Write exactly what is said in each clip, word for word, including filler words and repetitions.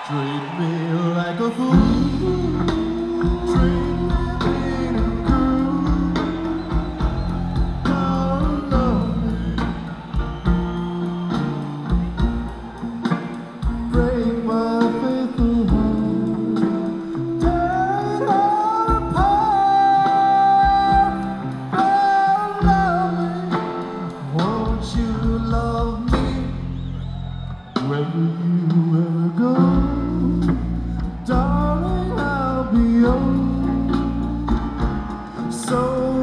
Treat me like a fool. Treat me mean and cruel. Don't love me. Break my faithful heart. Tear it all apart. Don't love me. Won't you love me? Where will you ever go? Darling, I'll be yours. So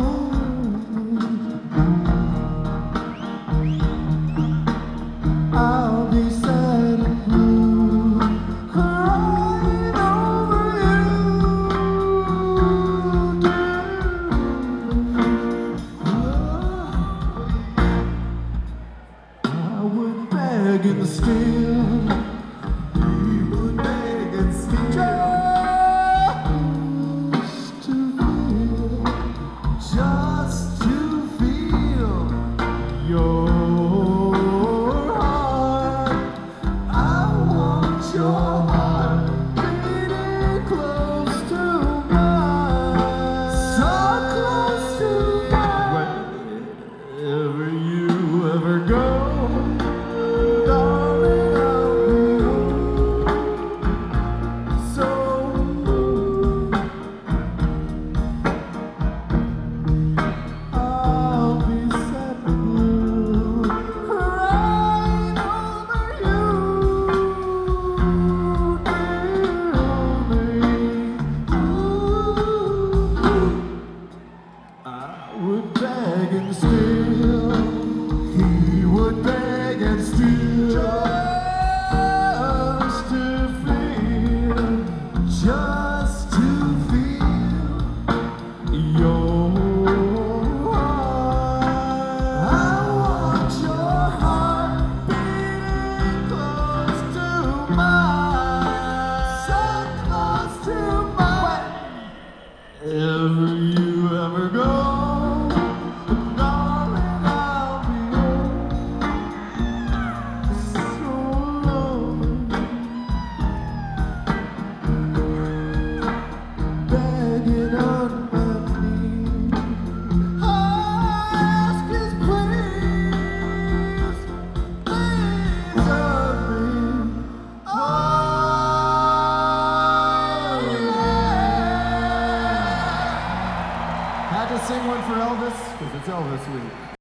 I'll be sad and blue, crying over you. I would beg and steal. We would beg and steal just to feel, just to feel your heart. I want your